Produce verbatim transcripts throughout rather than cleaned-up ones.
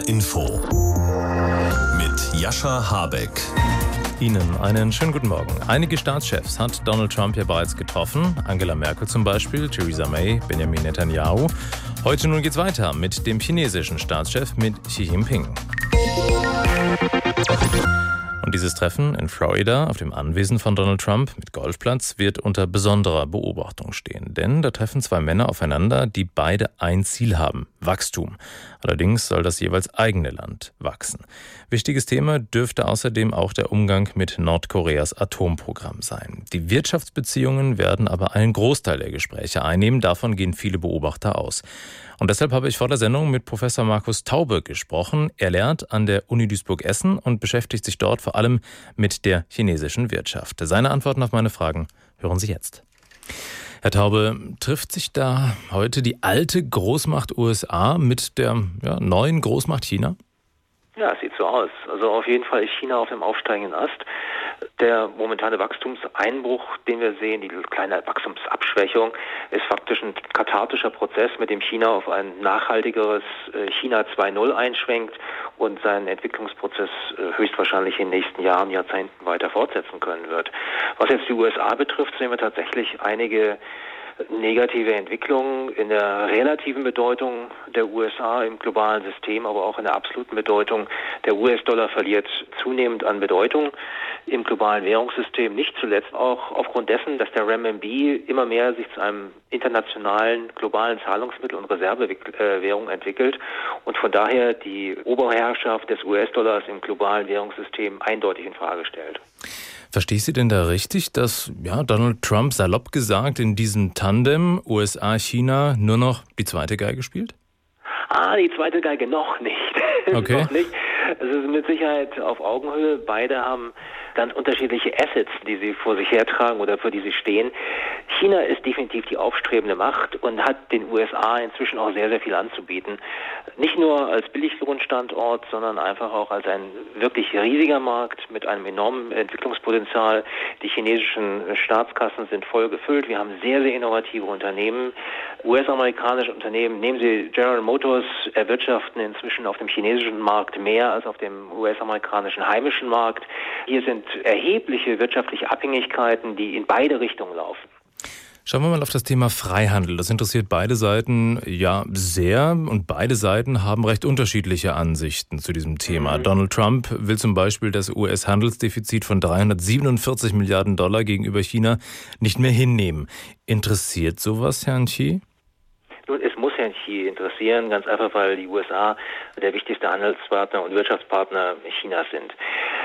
H R Info mit Jascha Habeck. Ihnen einen schönen guten Morgen. Einige Staatschefs hat Donald Trump ja bereits getroffen. Angela Merkel zum Beispiel, Theresa May, Benjamin Netanyahu. Heute nun geht's weiter mit dem chinesischen Staatschef, mit Xi Jinping. Und dieses Treffen in Florida auf dem Anwesen von Donald Trump mit Golfplatz wird unter besonderer Beobachtung stehen. Denn da treffen zwei Männer aufeinander, die beide ein Ziel haben: Wachstum. Allerdings soll das jeweils eigene Land wachsen. Wichtiges Thema dürfte außerdem auch der Umgang mit Nordkoreas Atomprogramm sein. Die Wirtschaftsbeziehungen werden aber einen Großteil der Gespräche einnehmen. Davon gehen viele Beobachter aus. Und deshalb habe ich vor der Sendung mit Professor Markus Taube gesprochen. Er lehrt an der Uni Duisburg-Essen und beschäftigt sich dort vor allem mit der chinesischen Wirtschaft. Seine Antworten auf meine Fragen hören Sie jetzt. Herr Taube, trifft sich da heute die alte Großmacht U S A mit der ja, neuen Großmacht China? Ja, es sieht so aus. Also auf jeden Fall ist China auf dem aufsteigenden Ast. Der momentane Wachstumseinbruch, den wir sehen, die kleine Wachstumsabschwächung, ist faktisch ein kathartischer Prozess, mit dem China auf ein nachhaltigeres China zwei Punkt null einschwenkt und seinen Entwicklungsprozess höchstwahrscheinlich in den nächsten Jahren, Jahrzehnten weiter fortsetzen können wird. Was jetzt die U S A betrifft, sehen wir tatsächlich einige negative Entwicklungen in der relativen Bedeutung der U S A im globalen System, aber auch in der absoluten Bedeutung. Der U S-Dollar verliert zunehmend an Bedeutung im globalen Währungssystem, nicht zuletzt auch aufgrund dessen, dass der Renminbi immer mehr sich zu einem internationalen, globalen Zahlungsmittel und Reservewährung entwickelt und von daher die Oberherrschaft des U S-Dollars im globalen Währungssystem eindeutig in Frage stellt. Verstehe ich Sie denn da richtig, dass ja, Donald Trump salopp gesagt in diesem Tandem U S A-China nur noch die zweite Geige spielt? Ah, die zweite Geige noch nicht. Okay. noch nicht. Es ist mit Sicherheit auf Augenhöhe. Beide haben ganz unterschiedliche Assets, die sie vor sich hertragen oder für die sie stehen. China ist definitiv die aufstrebende Macht und hat den U S A inzwischen auch sehr, sehr viel anzubieten. Nicht nur als Billiglohnstandort, sondern einfach auch als ein wirklich riesiger Markt mit einem enormen Entwicklungspotenzial. Die chinesischen Staatskassen sind voll gefüllt. Wir haben sehr, sehr innovative Unternehmen. U S-amerikanische Unternehmen, nehmen Sie General Motors, erwirtschaften inzwischen auf dem chinesischen Markt mehr als auf dem U S-amerikanischen heimischen Markt. Hier sind erhebliche wirtschaftliche Abhängigkeiten, die in beide Richtungen laufen. Schauen wir mal auf das Thema Freihandel. Das interessiert beide Seiten ja sehr und beide Seiten haben recht unterschiedliche Ansichten zu diesem Thema. Mhm. Donald Trump will zum Beispiel das U S-Handelsdefizit von dreihundertsiebenundvierzig Milliarden Dollar gegenüber China nicht mehr hinnehmen. Interessiert sowas Herrn Xi? Nun, es muss Herrn Xi interessieren, ganz einfach, weil die U S A der wichtigste Handelspartner und Wirtschaftspartner Chinas sind.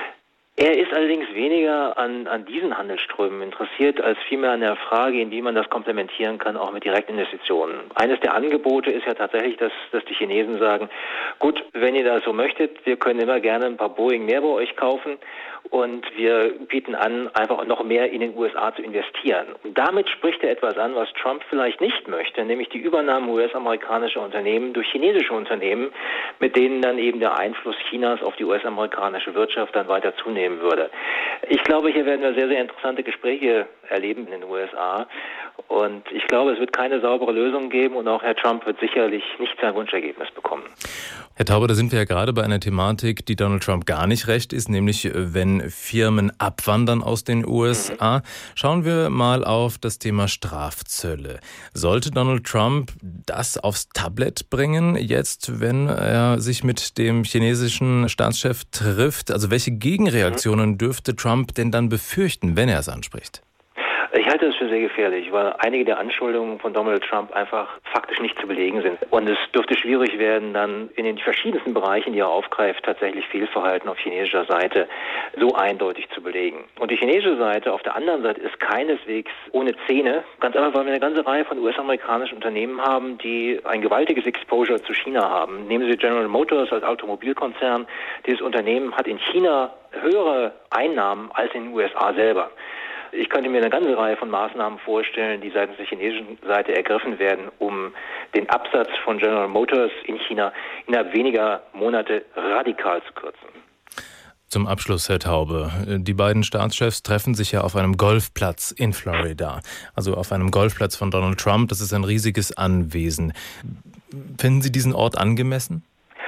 Er ist allerdings weniger an, an diesen Handelsströmen interessiert, als vielmehr an der Frage, in wie man das komplementieren kann, auch mit Direktinvestitionen. Eines der Angebote ist ja tatsächlich, dass, dass die Chinesen sagen, gut, wenn ihr das so möchtet, wir können immer gerne ein paar Boeing mehr bei euch kaufen und wir bieten an, einfach noch mehr in den U S A zu investieren. Und damit spricht er etwas an, was Trump vielleicht nicht möchte, nämlich die Übernahme U S-amerikanischer Unternehmen durch chinesische Unternehmen, mit denen dann eben der Einfluss Chinas auf die U S-amerikanische Wirtschaft dann weiter zunehmen würde. Ich glaube, hier werden wir sehr, sehr interessante Gespräche erleben in den U S A und ich glaube, es wird keine saubere Lösung geben und auch Herr Trump wird sicherlich nicht sein Wunschergebnis bekommen. Herr Taube, da sind wir ja gerade bei einer Thematik, die Donald Trump gar nicht recht ist, nämlich wenn Firmen abwandern aus den U S A. Mhm. Schauen wir mal auf das Thema Strafzölle. Sollte Donald Trump das aufs Tablett bringen, jetzt, wenn er sich mit dem chinesischen Staatschef trifft? Also welche Gegenreaktionen dürfte Trump denn dann befürchten, wenn er es anspricht? Ich halte das für sehr gefährlich, weil einige der Anschuldigungen von Donald Trump einfach faktisch nicht zu belegen sind. Und es dürfte schwierig werden, dann in den verschiedensten Bereichen, die er aufgreift, tatsächlich Fehlverhalten auf chinesischer Seite so eindeutig zu belegen. Und die chinesische Seite auf der anderen Seite ist keineswegs ohne Zähne, ganz einfach, weil wir eine ganze Reihe von U S-amerikanischen Unternehmen haben, die ein gewaltiges Exposure zu China haben. Nehmen Sie General Motors als Automobilkonzern. Dieses Unternehmen hat in China höhere Einnahmen als in den U S A selber. Ich könnte mir eine ganze Reihe von Maßnahmen vorstellen, die seitens der chinesischen Seite ergriffen werden, um den Absatz von General Motors in China innerhalb weniger Monate radikal zu kürzen. Zum Abschluss, Herr Taube. Die beiden Staatschefs treffen sich ja auf einem Golfplatz in Florida. Also auf einem Golfplatz von Donald Trump. Das ist ein riesiges Anwesen. Finden Sie diesen Ort angemessen?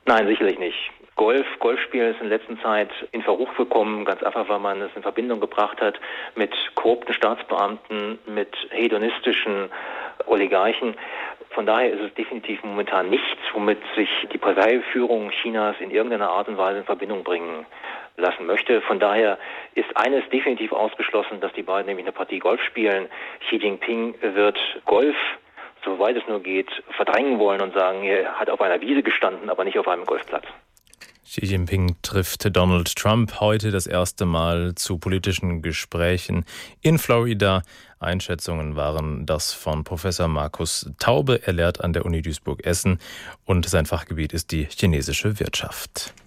Nein, sicherlich nicht. Golf, Golfspielen ist in letzter Zeit in Verruf gekommen, ganz einfach, weil man es in Verbindung gebracht hat mit korrupten Staatsbeamten, mit hedonistischen Oligarchen. Von daher ist es definitiv momentan nichts, womit sich die Parteiführung Chinas in irgendeiner Art und Weise in Verbindung bringen lassen möchte. Von daher ist eines definitiv ausgeschlossen, dass die beiden nämlich eine Partie Golf spielen. Xi Jinping wird Golf, soweit es nur geht, verdrängen wollen und sagen, er hat auf einer Wiese gestanden, aber nicht auf einem Golfplatz. Xi Jinping trifft Donald Trump heute das erste Mal zu politischen Gesprächen in Florida. Einschätzungen waren das von Professor Markus Taube. Er lehrt an der Uni Duisburg-Essen und sein Fachgebiet ist die chinesische Wirtschaft.